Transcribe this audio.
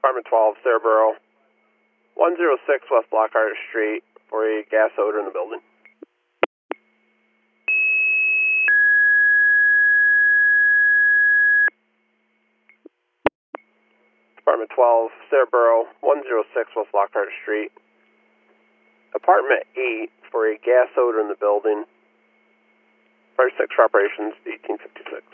Apartment 12, Cerebro, 106 West Lockhart Street for a gas odor in the building. Apartment 12, Cerebro, 106 West Lockhart Street. Apartment 8 for a gas odor in the building. Fire 6 for operations, 1856.